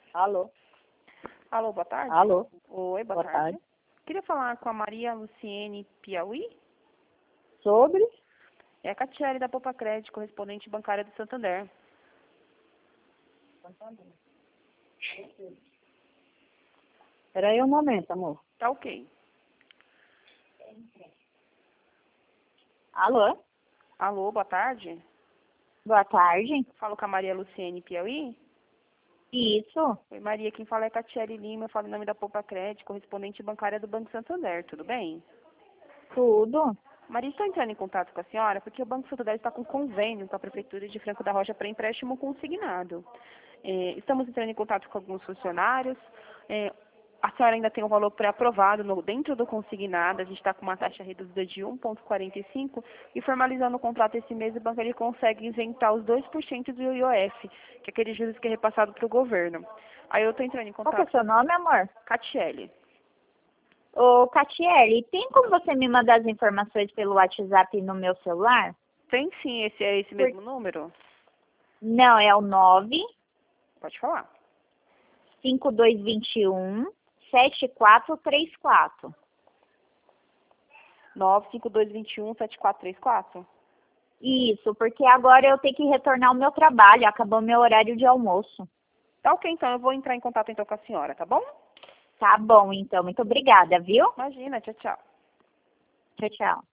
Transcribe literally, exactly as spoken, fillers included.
Alô? Alô, boa tarde. Alô? Oi, boa, Boa tarde. tarde. Queria falar com a Maria Luciene Piauí. Sobre? É a Catiele da Poupa Crédito, correspondente bancária do Santander. Espera aí um momento, amor. Tá ok. Alô? Alô, boa tarde. Boa tarde. Falo com a Maria Luciene Piauí. Isso. Oi, Maria, quem fala é Catiele Lima, eu falo em nome da Poupa Crédito, correspondente bancária do Banco Santander, tudo bem? Tudo. Maria, estou entrando em contato com a senhora porque o Banco Santander está com convênio com a Prefeitura de Franco da Rocha para empréstimo consignado. É, estamos entrando em contato com alguns funcionários. É, a senhora ainda tem um valor pré-aprovado no- dentro do consignado. A gente está com uma taxa reduzida de um vírgula quarenta e cinco e formalizando o contrato esse mês, o banco ele consegue isentar os dois por cento do I O F, que é aquele juros que é repassado para o governo. Aí eu estou entrando em Qual que é o contato seu com nome, amor? Catiele. Ô, Catiele, tem como você me mandar as informações pelo WhatsApp no meu celular? Tem sim, esse é esse Por- mesmo número? Não, é o nove Pode falar. cinco dois dois um sete quatro três quatro. nove cinco dois dois um sete quatro três quatro? Isso, porque agora eu tenho que retornar ao meu trabalho, acabou meu horário de almoço. Tá ok, então eu vou entrar em contato então com a senhora, tá bom? Tá bom, então. Muito obrigada, viu? Imagina, tchau, tchau. Tchau, tchau.